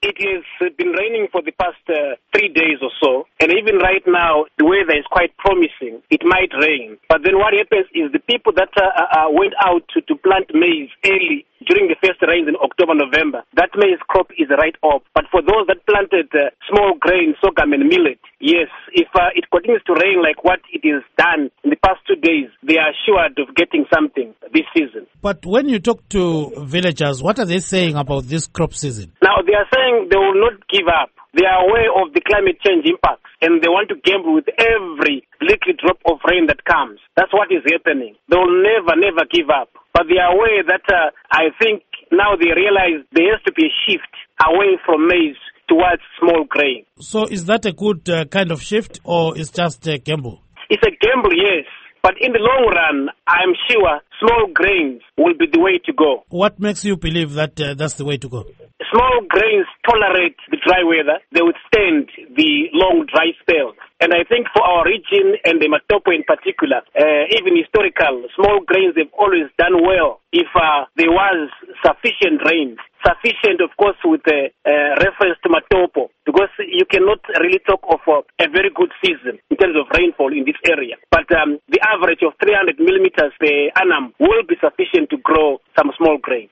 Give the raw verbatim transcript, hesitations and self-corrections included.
It has been raining for the past uh, three days or so, and even right now, the weather is quite promising. It might rain. But then what happens is the people that uh, uh, went out to, to plant maize early during the first rains in October, November, that maize crop is right off. But for those that planted uh, small grain, sorghum and millet, yes, if uh, it continues to rain like what it has done in the past two days, they are assured of getting something this season. But when you talk to villagers, what are they saying about this crop season? Now, they are saying they will not give up. They are aware of the climate change impacts, and they want to gamble with every little drop of rain that comes. That's what is happening. They will never, never give up. But they are aware that uh, I think now they realize there has to be a shift away from maize towards small grain. So is that a good uh, kind of shift, or is just a gamble? It's a gamble, yes. But in the long run, I'm sure small grains will be the way to go. What makes you believe that uh, that's the way to go? Small grains tolerate the dry weather. They withstand the long dry spells. And I think for our region and the Matopo in particular, uh, even historical, small grains have always done well if uh, there was sufficient rain. Sufficient, of course, with a uh, reference to Matopo, because you cannot really talk of uh, a very good season in terms of rainfall in this area. But um, the average of three hundred millimeters per annum will be sufficient to grow some small grain.